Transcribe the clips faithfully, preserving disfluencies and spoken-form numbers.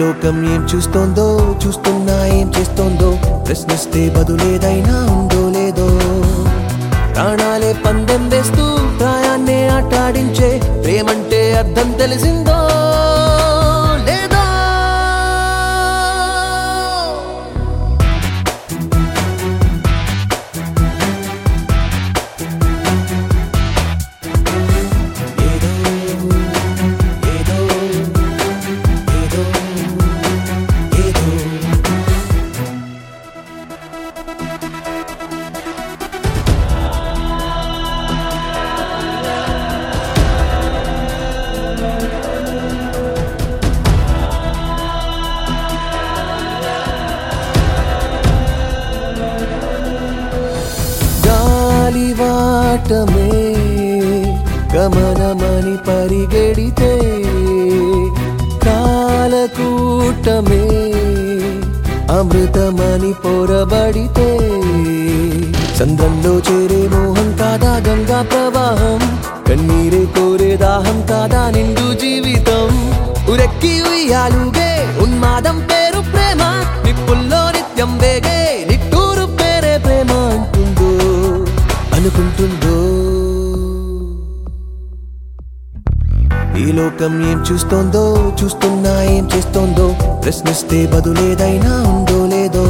లోకం ఏం చూస్తోందో చూస్తున్నా ఏం చేస్తోందో ప్రశ్నిస్తే బదులేదైనా ఉందో లేదో ప్రాణాలే పందెం వేస్తూ ప్రాయాన్నే ఆటాడించే ప్రేమంటే అర్థం తెలిసిందో లేదో వాటమే గమనమని పరిగెడితే కాలకూటమే అమృతమని పొరబడితే చంద్రంలో చేరే మోహం కాదా గంగా ప్రవాహం కన్నీరే కోరే దాహం కాదా నిండు జీవితం ఉరెక్కి ఉయ్యాలుగే ఉన్మాదం పేరు ప్రేమ నిప్పుల్లో నిత్యం వేగే నిట్టూరు పేరే ప్రేమ అంటుందో అనుకుంటుందో ఈ లోకం ఏం చూస్తోందో చూస్తున్నా ఏం చేస్తోందో ప్రశ్నిస్తే బదులేదైనా ఉందో లేదో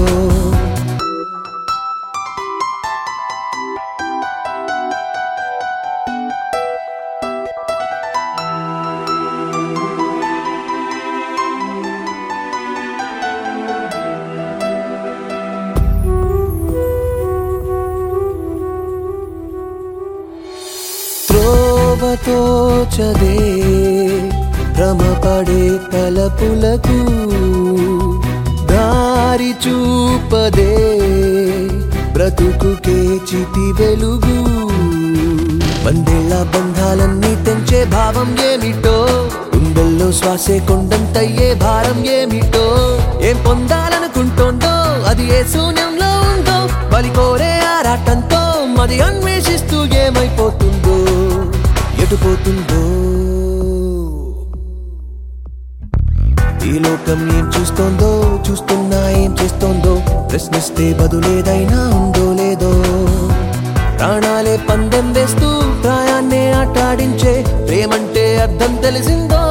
తోచదే భ్రమపడే తలపులకు దారి చూపదే బ్రతుకుకే చితి వెలుగు వందేళ్ల బంధాలన్నీ తెంచే భావం ఏమిటో గుండెల్లో శ్వాసే కొండంతయ్యే భారం ఏమిటో ఏం పొందాలనుకుంటోందో అది ఏ శూన్యంలో ఉందో బలి కోరే ఆరాటంతో మది అన్వేషిస్తూ ఏమైపోతుందో ఎటుపోతుందో ఈ లోకం ఏం చూస్తోందో చూస్తున్నా ఏం చేస్తోందో ప్రశ్నిస్తే బదులేదైనా ఉందో లేదో ప్రాణాలే పందెం వేస్తూ ప్రాయాన్నే ఆటాడించే ప్రేమంటే అర్థం తెలిసిందో